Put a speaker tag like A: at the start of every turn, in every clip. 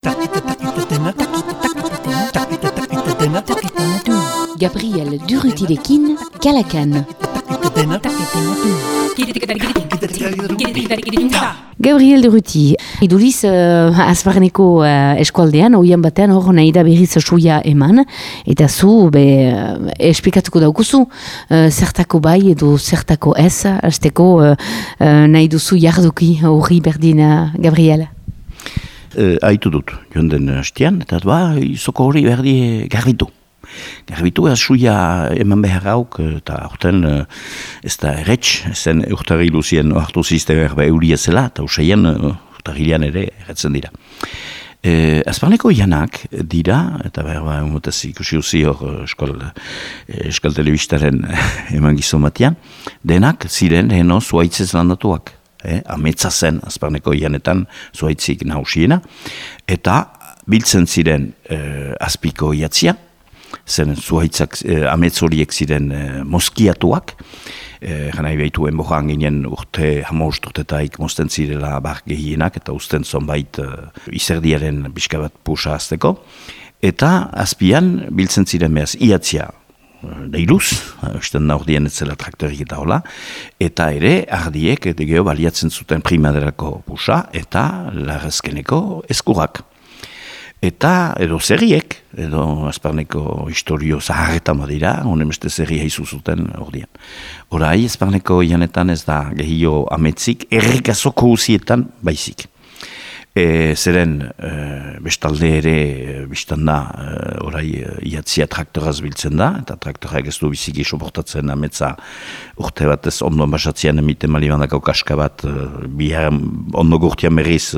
A: Gabriel Durrutirekin Kalakan. Gabriel Durruti, iduriz azparneko eskualdean, oian batean hor nahi da berriz suia eman, eta zu esplikatuko daukuzu, zertako bai edo zertako ez, azteko nahi duzu jarduki hori berdina, Gabriel?
B: Haitu dut, joan den hastean, eta izoko hori berdi garbitu. Garbitu suia eman behar hauk, eta horten ez da erretx, zen urtari luzien hartu zizte behar euria zela, eta usaian urtarilean ere erretzen dira. Azparneko janak dira, eta behar motez ikusi uzi hor eskal telebistaren eman gizomatian, denak ziren leheno zuaitzez landatuak. Ametsa zen azparneko janetan zuaitzik nausiena, eta biltzen ziren azpiko iatzia, zen zuhaitzak amets horiek ziren moskiatuak, janai behituen bojan ginen urte hamost urtetaik mozten zirela bar gehienak eta usten zonbait izerdiaren pixka bat pusa azteko, eta azpian biltzen ziren behaz iatzia deiluz, usten naurdien etzela traktorik eta hola, eta ere ardiek geho baliatzen zuten primaderako pusa eta larrezkeneko eskurak. Eta edo zerriek, edo azparneko historio zaharretan badira, honen beste zerri haizu zuten ordian. Horai, azparneko janetan ez da gehio ametzik, errekazoko uzietan baizik. Zeren bestalde ere biztanda orai iatzia traktoraz biltzen da, eta traktorak ez du biziki soportatzen ametza urte batez ondoan basatzean emiten malibandako kaska bat bihar ondo gurtian berriz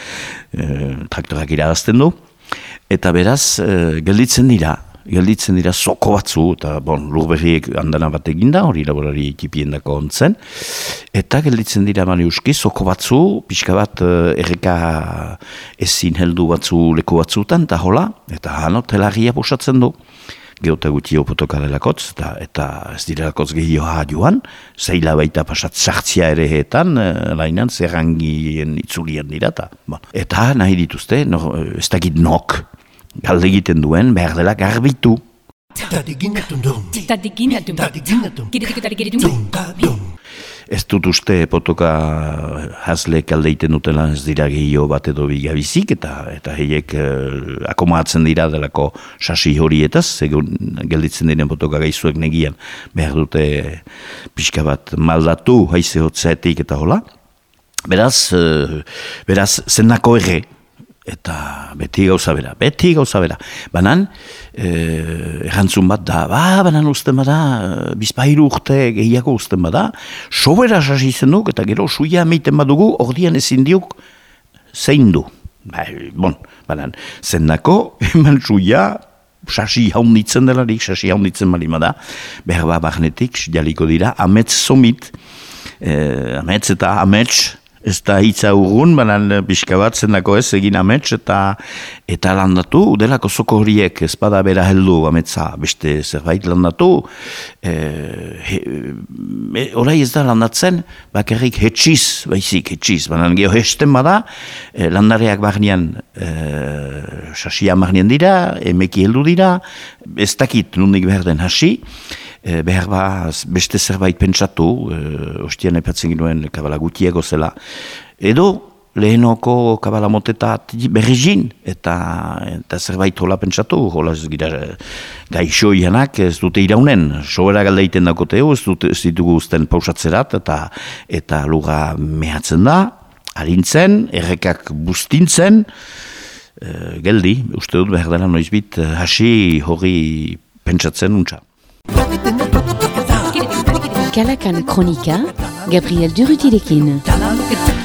B: traktorak irarazten du. Eta beraz, gelditzen dira soko batzu, eta lurberriek andana bat eginda, hori laborari ekipiendako ontzen, eta gelditzen dira maniuski soko batzu, pixka bat erreka ezin heldu batzu leku batzutan, eta hola, eta hano telagia posatzen du. Geota gutio potoka delakotz, eta ez direlakotz gehioa joan, zeila baita pasat sartzia ere hetan, lainan zerrangien itzulien dira, eta nahi dituzte, ez dakit nok, galde egiten duen, behar dela garbitu. Ez dut uste potoka hasleek aldeiten dutela ez dira gehio bat edo bigabizik, eta heiek akomatzen dira delako sasi horietaz, segun gelditzen diren potoka gaizuek negian behar dute pixka bat maldatu haize hotzeetik eta hola. Beraz zenako erre. Eta beti gauza bera. Banan, errantzun bat da, banan usten bada, bizpairu urte gehiago usten bada, sobera sasi zen duk, eta gero suia meiten badugu, ordian ezin diuk zein du. Banan, zendako, eman suia, sasi haunditzen delarik, sasi haunditzen balima da, behar barnetik, jaliko dira, amets somit, amets eta amets, ez da hitza urgun, banan pixka bat zendako ez egin amets eta landatu, delako zoko horiek ezpada bera heldu ametza beste zerbait landatu, orai ez da landatzen, bakarrik hetxiz, banan geho hesten bada, landareak barnean, sasia barnean dira, emeki heldu dira, ez dakit nundik behar den hasi, behar beste zerbait pentsatu, ostian epatzen ginoen kabala gutiago zela, edo lehenoko kabala moteta berrizin, eta zerbait hola pentsatu, hola ez gira gaixo ianak ez dute iraunen, sobera galdeiten dakoteo, ez ditugu uzten pausatzerat, eta luga mehatzen da, harintzen, errekak bustintzen, geldi, uste dut behar dela noizbit, hasi hori pentsatzen untsa.
A: Kalakan Kronika, Gabriel Durrutirekin.